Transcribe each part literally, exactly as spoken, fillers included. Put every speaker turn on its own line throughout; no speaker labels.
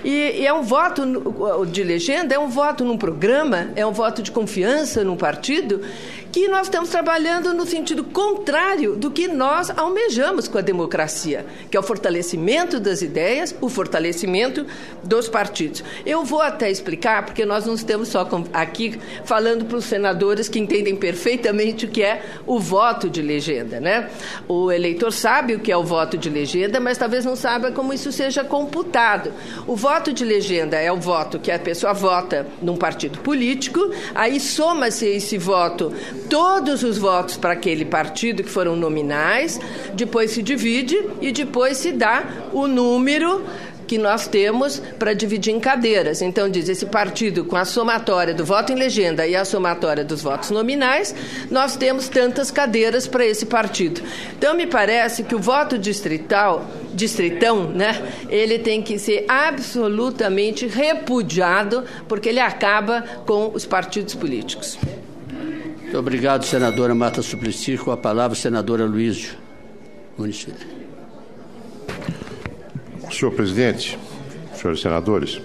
E, e é um voto de legenda, é um voto num programa, é um voto de confiança num partido, que nós estamos trabalhando no sentido contrário do que nós almejamos com a democracia, que é o fortalecimento das ideias, o fortalecimento dos partidos. Eu vou até explicar, porque nós não estamos só aqui falando para os senadores que entendem perfeitamente o que é o voto de legenda, né? O eleitor sabe o que é o voto de legenda, mas talvez não saiba como isso seja computado. O voto de legenda é o voto que a pessoa vota num partido político, aí soma-se esse voto todos os votos para aquele partido que foram nominais, depois se divide e depois se dá o número que nós temos para dividir em cadeiras. Então, diz, esse partido, com a somatória do voto em legenda e a somatória dos votos nominais, nós temos tantas cadeiras para esse partido. Então, me parece que o voto distrital, distritão, né, ele tem que ser absolutamente repudiado, porque ele acaba com os partidos políticos.
Muito obrigado, senadora Marta Suplicy. Com a palavra, senadora Luísio Muniz.
Senhor presidente, senhores senadores,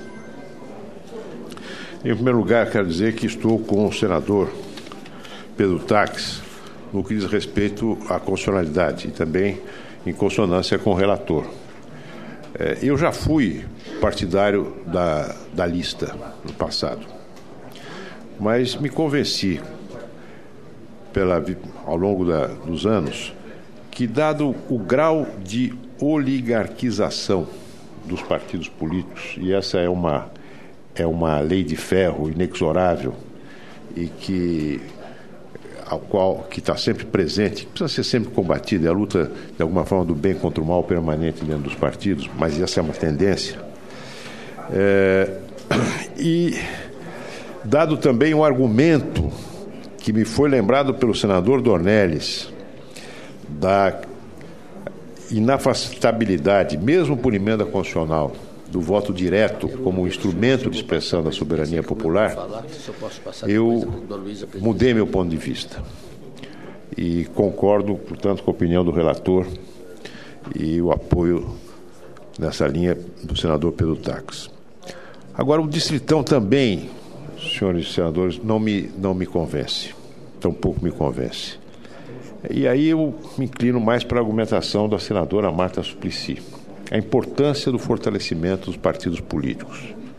em primeiro lugar, quero dizer que estou com o senador Pedro Taques no que diz respeito à constitucionalidade e também em consonância com o relator. É, eu já fui partidário da, da lista no passado, mas me convenci Pela, ao longo da, dos anos, que dado o grau de oligarquização dos partidos políticos, e essa é uma, é uma lei de ferro inexorável e que ao qual que está sempre presente, precisa ser sempre combatida, é a luta de alguma forma do bem contra o mal permanente dentro dos partidos, mas essa é uma tendência. É, e dado também um argumento que me foi lembrado pelo senador Dornelles, da inafastabilidade, mesmo por emenda constitucional, do voto direto como instrumento de expressão da soberania popular, eu mudei meu ponto de vista. E concordo, portanto, com a opinião do relator e o apoio nessa linha do senador Pedro Taques. Agora, o distritão também, senhores senadores, não me, não me convence, tampouco me convence. E aí eu me inclino mais para a argumentação da senadora Marta Suplicy, a importância do fortalecimento dos partidos políticos.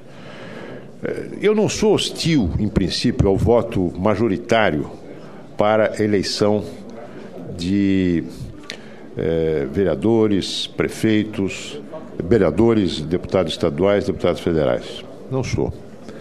Eu não sou hostil, em princípio, ao voto majoritário para a eleição de eh, vereadores, prefeitos, vereadores, deputados estaduais, deputados federais. Não sou.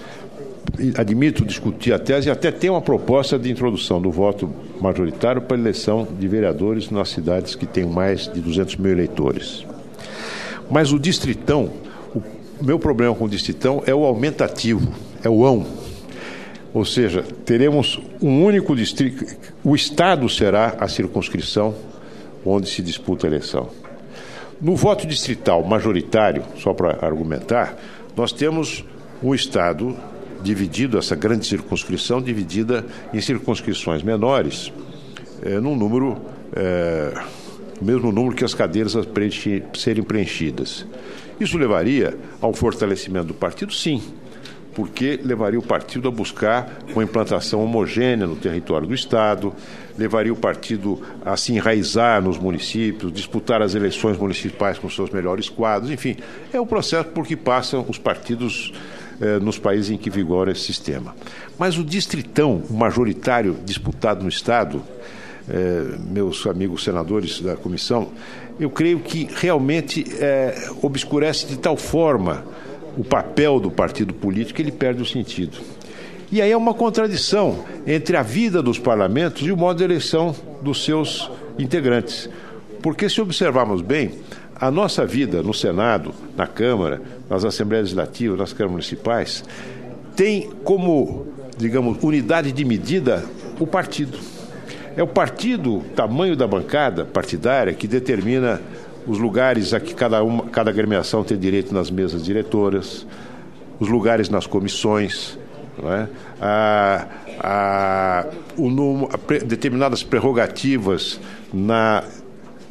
Admito discutir a tese e até ter uma proposta de introdução do voto majoritário para a eleição de vereadores nas cidades que têm mais de duzentos mil eleitores. Mas o distritão, o meu problema com o distritão é o aumentativo, é o ão. Ou seja, teremos um único distrito, o Estado será a circunscrição onde se disputa a eleição. No voto distrital majoritário, só para argumentar, nós temos um Estado dividido, essa grande circunscrição dividida em circunscrições menores, é, num número, é, mesmo número que as cadeiras a preenche, serem preenchidas. Isso levaria ao fortalecimento do partido, sim, porque levaria o partido a buscar uma implantação homogênea no território do Estado, levaria o partido a se enraizar nos municípios, disputar as eleições municipais com seus melhores quadros, enfim, é o processo por que passam os partidos eh, nos países em que vigora esse sistema. Mas o distritão, o majoritário disputado no Estado, eh, meus amigos senadores da comissão, eu creio que realmente eh, obscurece de tal forma o papel do partido político que ele perde o sentido. E aí é uma contradição entre a vida dos parlamentos e o modo de eleição dos seus integrantes. Porque, se observarmos bem, a nossa vida no Senado, na Câmara, nas Assembleias Legislativas, nas câmaras municipais, tem como, digamos, unidade de medida o partido. É o partido, o tamanho da bancada partidária, que determina os lugares a que cada, uma, cada agremiação tem direito nas mesas diretoras, os lugares nas comissões, não é? a, a, o número, a pre, determinadas prerrogativas na,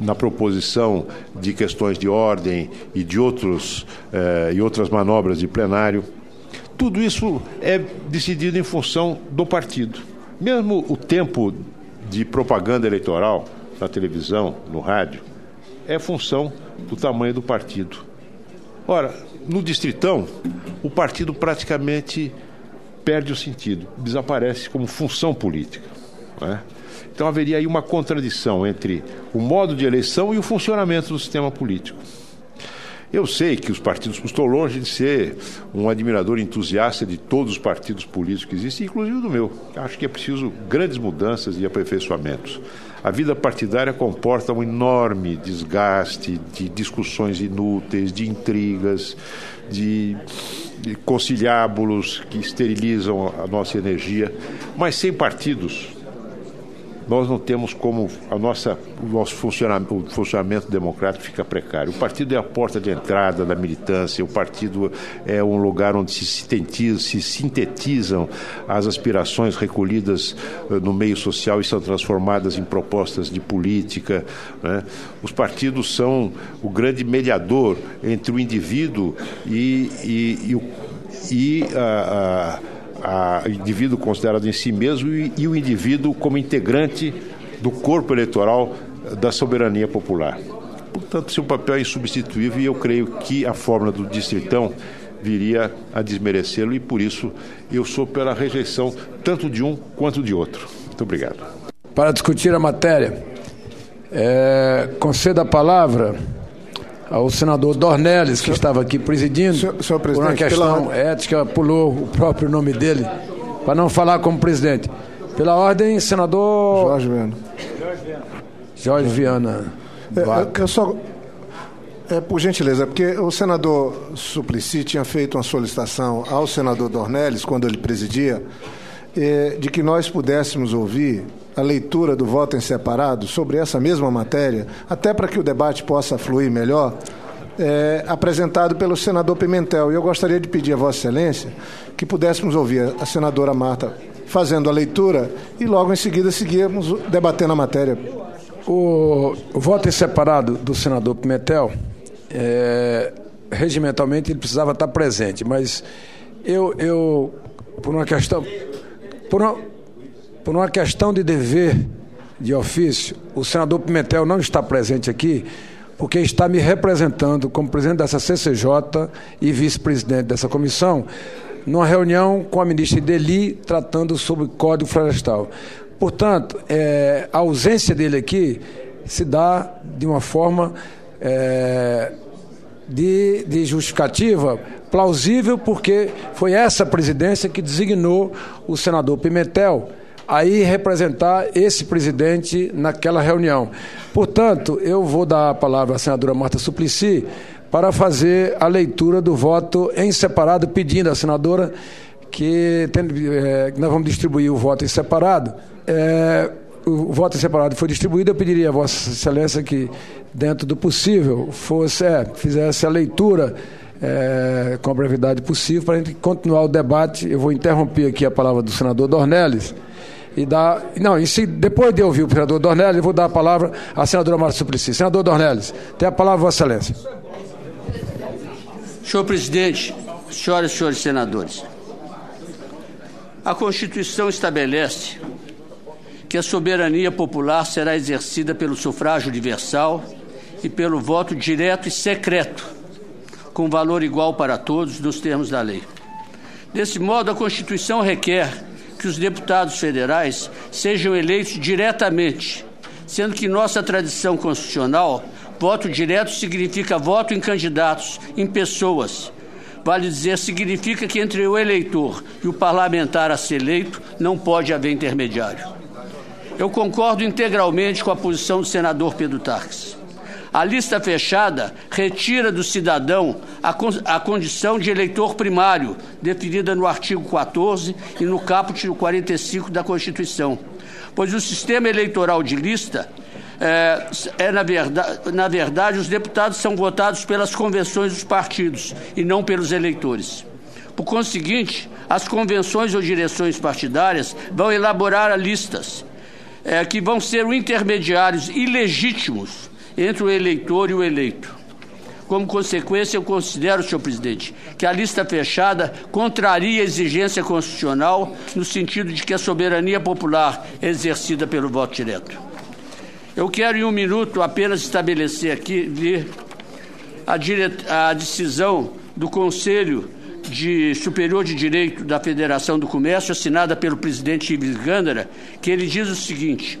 na proposição de questões de ordem e de outros, eh, e outras manobras de plenário. Tudo isso é decidido em função do partido. Mesmo o tempo de propaganda eleitoral na televisão, no rádio, é função do tamanho do partido. Ora, no Distritão, o partido praticamente perde o sentido, desaparece como função política, não é? Então haveria aí uma contradição entre o modo de eleição e o funcionamento do sistema político. Eu sei que os partidos, estou longe de ser um admirador entusiasta de todos os partidos políticos que existem, inclusive do meu. Acho que é preciso grandes mudanças e aperfeiçoamentos. A vida partidária comporta um enorme desgaste de discussões inúteis, de intrigas, de, de conciliábulos que esterilizam a nossa energia, mas sem partidos nós não temos como a nossa, o nosso funcionamento, o funcionamento democrático fica precário. O partido é a porta de entrada da militância, o partido é um lugar onde se sintetiza, se sintetizam as aspirações recolhidas uh, no meio social e são transformadas em propostas de política, né? Os partidos são o grande mediador entre o indivíduo e, e, e, o, e a, a o indivíduo considerado em si mesmo e, e o indivíduo como integrante do corpo eleitoral da soberania popular. Portanto, seu papel é insubstituível e eu creio que a fórmula do Distritão viria a desmerecê-lo e, por isso, eu sou pela rejeição tanto de um quanto de outro. Muito obrigado.
Para discutir a matéria, é, concedo a palavra ao senador Dornelles, que senhor, estava aqui presidindo, senhor, senhor por uma questão pela... ética, pulou o próprio nome dele, para não falar como presidente. Pela ordem, senador...
Jorge Viana.
Jorge Viana.
É, eu só, é, por gentileza, porque o senador Suplicy tinha feito uma solicitação ao senador Dornelles, quando ele presidia, é, de que nós pudéssemos ouvir a leitura do voto em separado sobre essa mesma matéria, até para que o debate possa fluir melhor, é, apresentado pelo senador Pimentel. E eu gostaria de pedir a Vossa Excelência que pudéssemos ouvir a senadora Marta fazendo a leitura e logo em seguida seguirmos debatendo a matéria.
O, o voto em separado do senador Pimentel, é, regimentalmente ele precisava estar presente, mas eu, eu por uma questão... Por uma, Por uma questão de dever de ofício, o senador Pimentel não está presente aqui porque está me representando como presidente dessa C C J e vice-presidente dessa comissão numa reunião com a ministra Ideli tratando sobre o Código Florestal. Portanto, é, a ausência dele aqui se dá de uma forma é, de, de justificativa plausível, porque foi essa presidência que designou o senador Pimentel aí representar esse presidente naquela reunião. Portanto, eu vou dar a palavra à senadora Marta Suplicy para fazer a leitura do voto em separado, pedindo à senadora que tendo, é, nós vamos distribuir o voto em separado. É, o voto em separado foi distribuído, eu pediria a Vossa Excelência que, dentro do possível, fosse, é, fizesse a leitura é, com a brevidade possível para a gente continuar o debate. Eu vou interromper aqui a palavra do senador Dornelles e dar... Não, e se, depois de ouvir o senador Dornelles, eu vou dar a palavra à senadora Marta Suplicy. Senador Dornelles, tem a palavra, Vossa Excelência.
Senhor presidente, senhoras e senhores senadores, a Constituição estabelece que a soberania popular será exercida pelo sufrágio universal e pelo voto direto e secreto, com valor igual para todos, nos termos da lei. Desse modo, a Constituição requer que os deputados federais sejam eleitos diretamente, sendo que nossa tradição constitucional, voto direto significa voto em candidatos, em pessoas. Vale dizer, significa que entre o eleitor e o parlamentar a ser eleito não pode haver intermediário. Eu concordo integralmente com a posição do senador Pedro Tarques. A lista fechada retira do cidadão a, con a condição de eleitor primário, definida no artigo quatorze e no caput quarenta e cinco da Constituição, pois o sistema eleitoral de lista é, é na, verdade, na verdade, os deputados são votados pelas convenções dos partidos e não pelos eleitores. Por conseguinte, as convenções ou direções partidárias vão elaborar listas é, que vão ser intermediários ilegítimos entre o eleitor e o eleito. Como consequência, eu considero, senhor presidente, que a lista fechada contraria a exigência constitucional no sentido de que a soberania popular é exercida pelo voto direto. Eu quero, em um minuto, apenas estabelecer aqui a, dire... a decisão do Conselho de Superior de Direito da Federação do Comércio, assinada pelo presidente Ives Gandara, que ele diz o seguinte: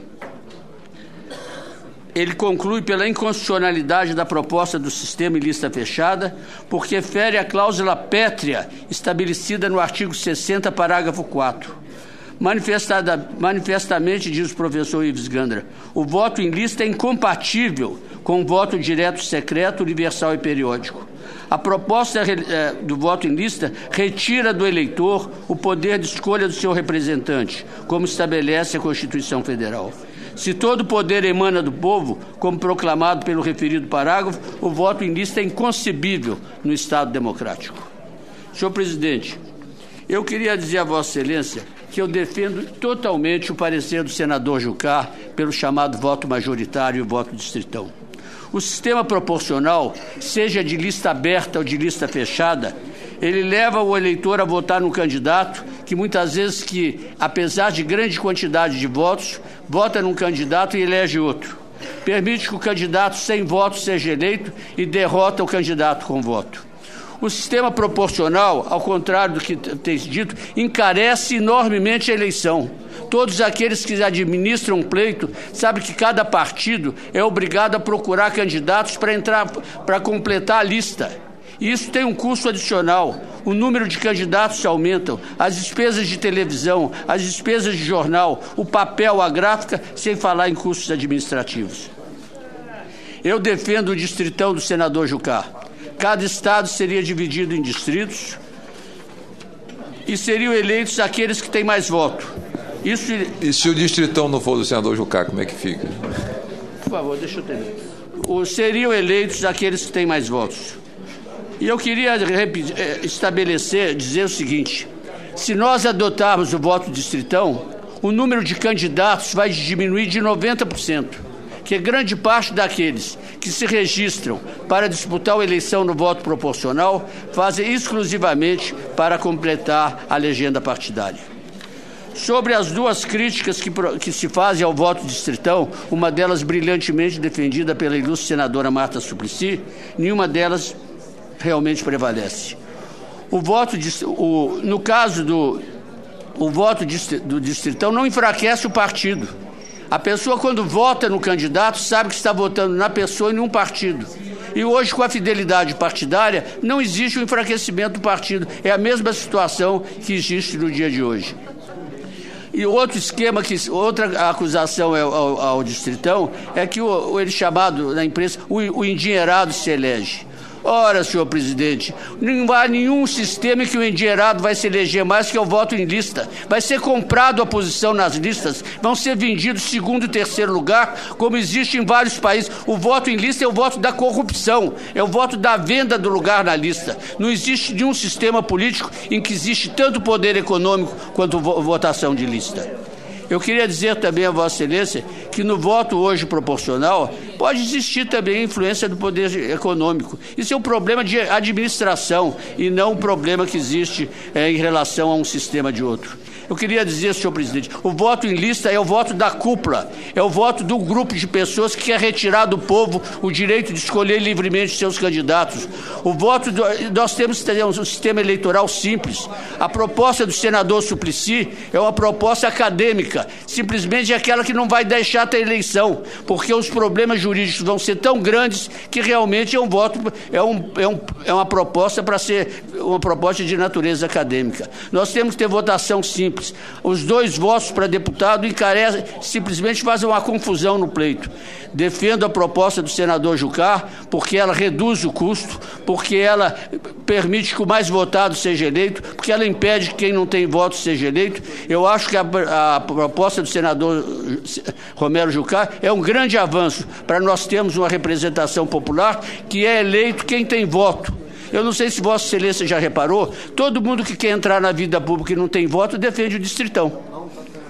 ele conclui pela inconstitucionalidade da proposta do sistema em lista fechada, porque fere a cláusula pétrea estabelecida no artigo sessenta, parágrafo quarto. Manifestada, manifestamente, diz o professor Ives Gandara, o voto em lista é incompatível com o voto direto secreto, universal e periódico. A proposta do voto em lista retira do eleitor o poder de escolha do seu representante, como estabelece a Constituição Federal. Se todo o poder emana do povo, como proclamado pelo referido parágrafo, o voto em lista é inconcebível no Estado democrático. Senhor presidente, eu queria dizer a Vossa Excelência que eu defendo totalmente o parecer do senador Jucá pelo chamado voto majoritário e o voto distritão. O sistema proporcional, seja de lista aberta ou de lista fechada, ele leva o eleitor a votar num candidato que muitas vezes, que, apesar de grande quantidade de votos, vota num candidato e elege outro. Permite que o candidato sem votos seja eleito e derrota o candidato com voto. O sistema proporcional, ao contrário do que tem dito, encarece enormemente a eleição. Todos aqueles que administram um pleito sabem que cada partido é obrigado a procurar candidatos para entrar, para completar a lista. E isso tem um custo adicional. O número de candidatos aumenta, as despesas de televisão, as despesas de jornal, o papel, a gráfica, sem falar em custos administrativos. Eu defendo o distritão do senador Jucá. Cada estado seria dividido em distritos e seriam eleitos aqueles que têm mais voto. Isso...
E se o distritão não for do senador Jucá, como é que fica?
Por favor, deixa eu terminar. O, seriam eleitos aqueles que têm mais votos. E eu queria repetir, estabelecer, dizer o seguinte: se nós adotarmos o voto distritão, o número de candidatos vai diminuir de noventa por cento. Que grande parte daqueles que se registram para disputar a eleição no voto proporcional fazem exclusivamente para completar a legenda partidária. Sobre as duas críticas que, que se fazem ao voto distritão, uma delas brilhantemente defendida pela ilustre senadora Marta Suplicy, nenhuma delas realmente prevalece. O voto, o, no caso do o voto do distritão, não enfraquece o partido. A pessoa, quando vota no candidato, sabe que está votando na pessoa e num partido. E hoje, com a fidelidade partidária, não existe o enfraquecimento do partido. É a mesma situação que existe no dia de hoje. E outro esquema, que, outra acusação ao, ao, ao distritão, é que o, ele chamado na imprensa, o, o endinheirado se elege. Ora, senhor presidente, não há nenhum sistema em que o endinheirado vai se eleger mais que o voto em lista. Vai ser comprado a posição nas listas, vão ser vendidos segundo e terceiro lugar, como existe em vários países. O voto em lista é o voto da corrupção, é o voto da venda do lugar na lista. Não existe nenhum sistema político em que existe tanto poder econômico quanto votação de lista. Eu queria dizer também a Vossa Excelência que no voto hoje proporcional pode existir também a influência do poder econômico. Isso é um problema de administração e não um problema que existe é, em relação a um sistema de outro. Eu queria dizer, senhor presidente, o voto em lista é o voto da cúpula, é o voto do grupo de pessoas que quer retirar do povo o direito de escolher livremente seus candidatos. O voto, do, nós temos que ter um sistema eleitoral simples. A proposta do senador Suplicy é uma proposta acadêmica, simplesmente é aquela que não vai deixar ter eleição, porque os problemas jurídicos vão ser tão grandes que realmente é um voto, é, um, é, um, é uma proposta para ser uma proposta de natureza acadêmica. Nós temos que ter votação simples. Os dois votos para deputado encarecem, simplesmente fazem uma confusão no pleito. Defendo a proposta do senador Jucá, porque ela reduz o custo, porque ela permite que o mais votado seja eleito, porque ela impede que quem não tem voto seja eleito. Eu acho que a, a proposta do senador Romero Jucá é um grande avanço para nós termos uma representação popular que é eleito quem tem voto. Eu não sei se Vossa Excelência já reparou, todo mundo que quer entrar na vida pública e não tem voto defende o distritão.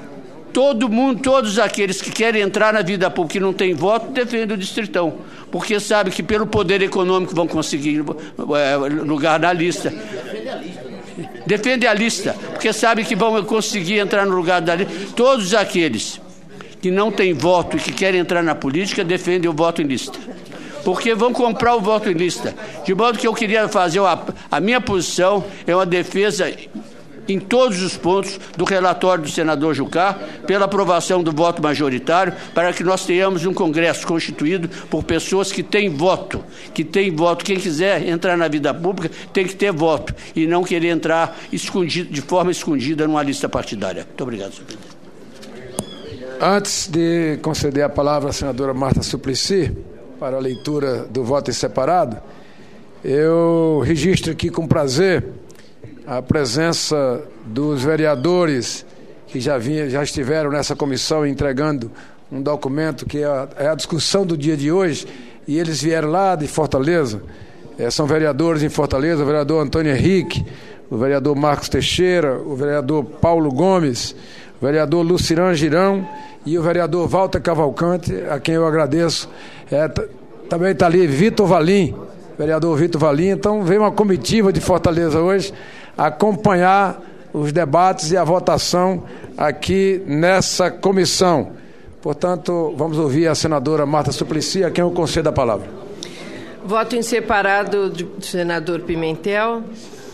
Todo mundo, todos aqueles que querem entrar na vida pública e não têm voto, defendem o distritão, porque sabe que pelo poder econômico vão conseguir é, lugar na lista. Defende a lista, porque sabe que vão conseguir entrar no lugar da lista. Todos aqueles que não têm voto e que querem entrar na política defendem o voto em lista, porque vão comprar o voto em lista. De modo que eu queria fazer uma, a minha posição é uma defesa em todos os pontos do relatório do senador Jucá, pela aprovação do voto majoritário, para que nós tenhamos um Congresso constituído por pessoas que têm voto, que têm voto. Quem quiser entrar na vida pública tem que ter voto e não querer entrar escondido, de forma escondida numa lista partidária. Muito obrigado, senhor presidente.
Antes de conceder a palavra à senadora Marta Suplicy para a leitura do voto em separado, eu registro aqui com prazer a presença dos vereadores que já, vinha, já estiveram nessa comissão entregando um documento que é a, é a discussão do dia de hoje, e eles vieram lá de Fortaleza, é, são vereadores em Fortaleza, o vereador Antônio Henrique, o vereador Marcos Teixeira, o vereador Paulo Gomes, o vereador Lucirã Girão e o vereador Walter Cavalcante, a quem eu agradeço. É, t- também está ali Vitor Valim, vereador Vitor Valim. Então veio uma comitiva de Fortaleza hoje acompanhar os debates e a votação aqui nessa comissão. Portanto, vamos ouvir a senadora Marta Suplicy, a quem eu concedo a palavra.
Voto em separado do senador Pimentel.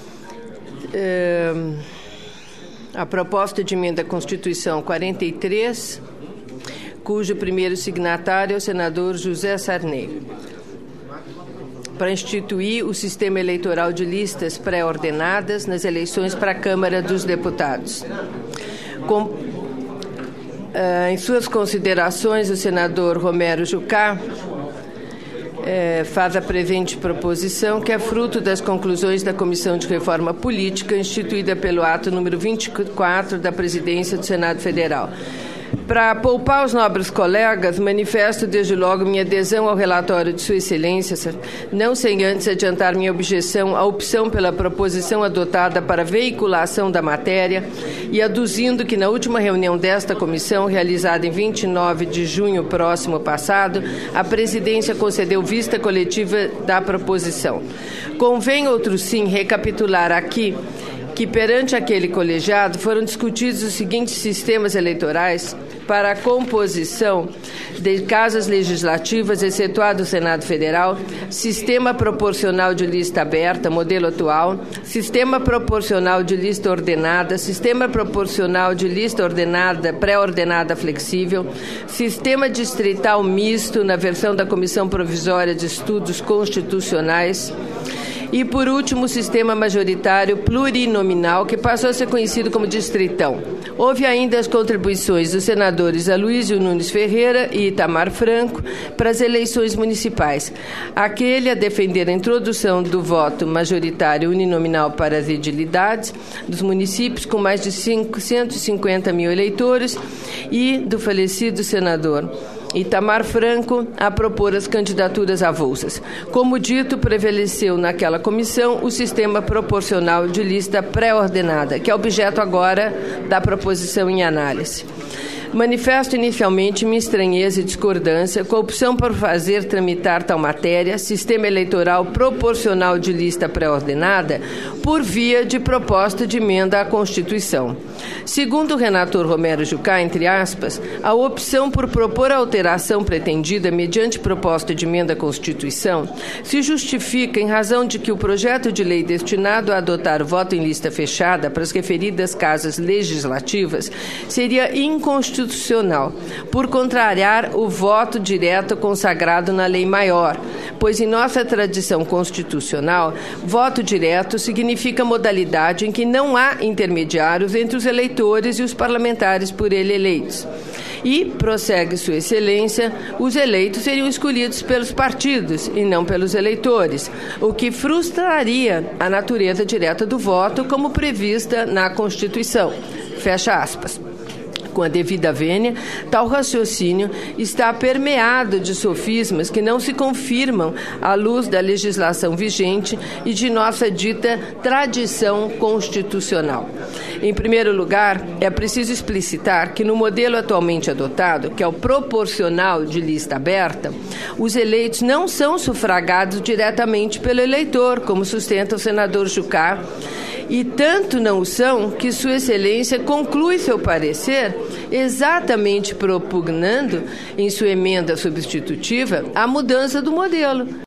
É, a proposta de emenda à Constituição quarenta e três, cujo primeiro signatário é o senador José Sarney, para instituir o sistema eleitoral de listas pré-ordenadas nas eleições para a Câmara dos Deputados. Com, uh, em suas considerações, o senador Romero Jucá uh, faz a presente proposição, que é fruto das conclusões da Comissão de Reforma Política, instituída pelo ato número vinte e quatro da Presidência do Senado Federal. Para poupar os nobres colegas, manifesto desde logo minha adesão ao relatório de Sua Excelência, não sem antes adiantar minha objeção à opção pela proposição adotada para veiculação da matéria e aduzindo que na última reunião desta comissão, realizada em vinte e nove de junho próximo passado, a presidência concedeu vista coletiva da proposição. Convém, outro sim, recapitular aqui que perante aquele colegiado foram discutidos os seguintes sistemas eleitorais para a composição de casas legislativas, excetuado o Senado Federal, sistema proporcional de lista aberta, modelo atual, sistema proporcional de lista ordenada, sistema proporcional de lista ordenada, pré-ordenada flexível, sistema distrital misto na versão da Comissão Provisória de Estudos Constitucionais, e, por último, o sistema majoritário plurinominal, que passou a ser conhecido como distritão. Houve ainda as contribuições dos senadores Aloysio Nunes Ferreira e Itamar Franco para as eleições municipais. Aquele a defender a introdução do voto majoritário uninominal para as edilidades dos municípios com mais de cento e cinquenta mil eleitores, e do falecido senador Itamar Franco a propor as candidaturas avulsas. Como dito, prevaleceu naquela comissão o sistema proporcional de lista pré-ordenada, que é objeto agora da proposição em análise. Manifesto inicialmente minha estranheza e discordância com a opção por fazer tramitar tal matéria, sistema eleitoral proporcional de lista pré-ordenada, por via de proposta de emenda à Constituição. Segundo o relator Romero Jucá, entre aspas, a opção por propor a alteração pretendida mediante proposta de emenda à Constituição se justifica em razão de que o projeto de lei destinado a adotar o voto em lista fechada para as referidas casas legislativas seria inconstitucional por contrariar o voto direto consagrado na lei maior, pois em nossa tradição constitucional, voto direto significa modalidade em que não há intermediários entre os eleitores e os parlamentares por ele eleitos. E, prossegue Sua Excelência, os eleitos seriam escolhidos pelos partidos e não pelos eleitores, o que frustraria a natureza direta do voto como prevista na Constituição. Fecha aspas. Com a devida vênia, tal raciocínio está permeado de sofismas que não se confirmam à luz da legislação vigente e de nossa dita tradição constitucional. Em primeiro lugar, é preciso explicitar que no modelo atualmente adotado, que é o proporcional de lista aberta, os eleitos não são sufragados diretamente pelo eleitor, como sustenta o senador Jucá, e tanto não o são que Sua Excelência conclui seu parecer exatamente propugnando, em sua emenda substitutiva, a mudança do modelo.